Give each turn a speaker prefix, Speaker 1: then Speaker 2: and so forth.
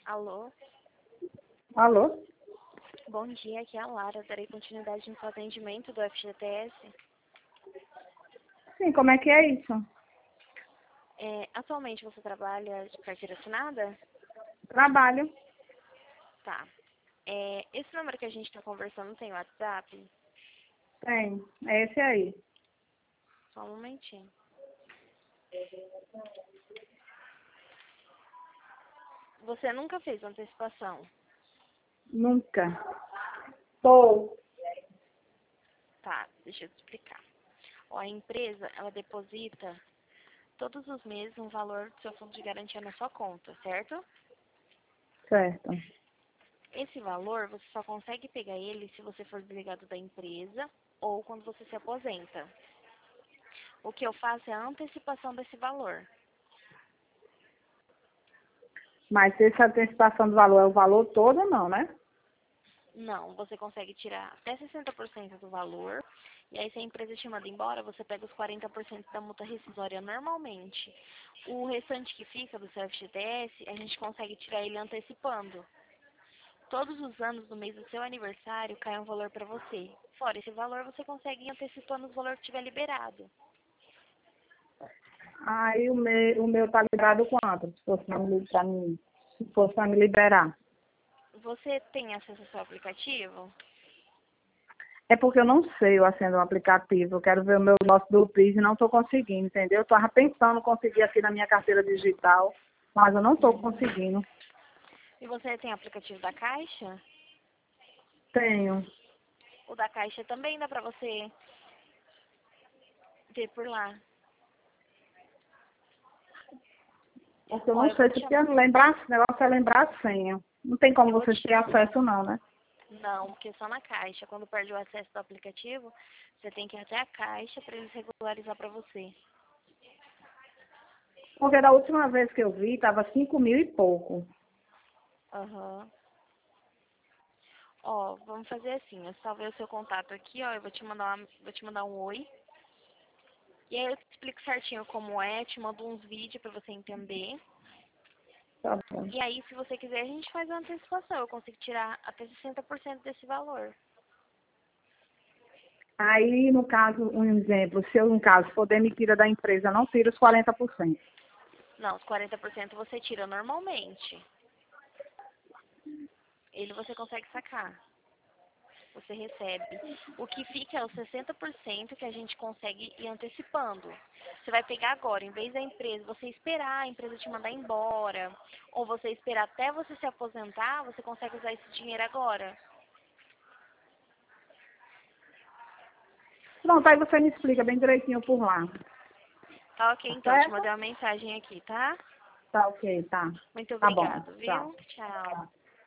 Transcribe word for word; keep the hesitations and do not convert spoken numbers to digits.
Speaker 1: Alô?
Speaker 2: Alô?
Speaker 1: Bom dia, aqui é a Lara. Darei continuidade no seu atendimento do F G T S.
Speaker 2: Sim, como é que é isso?
Speaker 1: É, atualmente você trabalha de carteira assinada?
Speaker 2: Trabalho.
Speaker 1: Tá. É, esse número que a gente está conversando tem WhatsApp?
Speaker 2: Tem. É esse aí.
Speaker 1: Só um momentinho. Você nunca fez antecipação?
Speaker 2: Nunca. Tô.
Speaker 1: Tá, deixa eu te explicar. Ó, a empresa, ela deposita todos os meses um valor do seu fundo de garantia na sua conta, certo?
Speaker 2: Certo.
Speaker 1: Esse valor, você só consegue pegar ele se você for desligado da empresa ou quando você se aposenta. O que eu faço é a antecipação desse valor.
Speaker 2: Mas essa antecipação do valor é o valor todo ou não, né?
Speaker 1: Não, você consegue tirar até sessenta por cento do valor, e aí se a empresa te manda embora, você pega os quarenta por cento da multa rescisória normalmente. O restante que fica do seu F G T S, a gente consegue tirar ele antecipando. Todos os anos, no mês do seu aniversário, cai um valor para você. Fora esse valor, você consegue ir antecipando os valores que tiver liberado.
Speaker 2: Aí o meu, o meu tá liberado quanto? Se fosse pra me, pra mim, se fosse pra me liberar.
Speaker 1: Você tem acesso ao seu aplicativo?
Speaker 2: É porque eu não sei eu acendo um aplicativo. Eu quero ver o meu negócio do P I S e não estou conseguindo, entendeu? Eu tava pensando em conseguir aqui na minha carteira digital, mas eu não estou
Speaker 1: Uhum.
Speaker 2: conseguindo.
Speaker 1: E você tem aplicativo da Caixa?
Speaker 2: Tenho.
Speaker 1: O da Caixa também dá pra você ver por lá.
Speaker 2: Porque eu
Speaker 1: Ó,
Speaker 2: não
Speaker 1: eu vou
Speaker 2: sei
Speaker 1: te
Speaker 2: se
Speaker 1: chamar.
Speaker 2: quer lembrar, o negócio é lembrar a senha. Não tem como
Speaker 1: Eu vou
Speaker 2: vocês
Speaker 1: te
Speaker 2: terem
Speaker 1: chamar.
Speaker 2: acesso não, né?
Speaker 1: Não, porque só na Caixa. Quando perde o acesso do aplicativo, você tem que ir até a Caixa para eles regularizar para você.
Speaker 2: Porque da última vez que eu vi, estava cinco mil e pouco.
Speaker 1: Aham. Ó, vamos fazer assim. Eu salvei o seu contato aqui, ó. Eu vou te mandar, uma, vou te mandar um oi. E aí eu te explico certinho como é, te mando uns vídeos para você entender.
Speaker 2: Tá bom.
Speaker 1: E aí, se você quiser, a gente faz a antecipação. Eu consigo tirar até sessenta por cento desse valor.
Speaker 2: Aí, no caso, um exemplo, se eu, no caso, for demitida da empresa, não tira os quarenta por cento.
Speaker 1: Não, os quarenta por cento você tira normalmente. Ele você consegue sacar. Você recebe. O que fica é os sessenta por cento que a gente consegue ir antecipando. Você vai pegar agora, em vez da empresa, você esperar a empresa te mandar embora, ou você esperar até você se aposentar, você consegue usar esse dinheiro agora.
Speaker 2: Pronto, aí você me explica bem direitinho por lá.
Speaker 1: Tá ok,
Speaker 2: Tá
Speaker 1: então. Eu te
Speaker 2: certo?
Speaker 1: mandei uma mensagem aqui, tá?
Speaker 2: Tá ok, tá.
Speaker 1: Muito
Speaker 2: Tá bom,
Speaker 1: obrigado,
Speaker 2: tchau.
Speaker 1: viu? Tchau.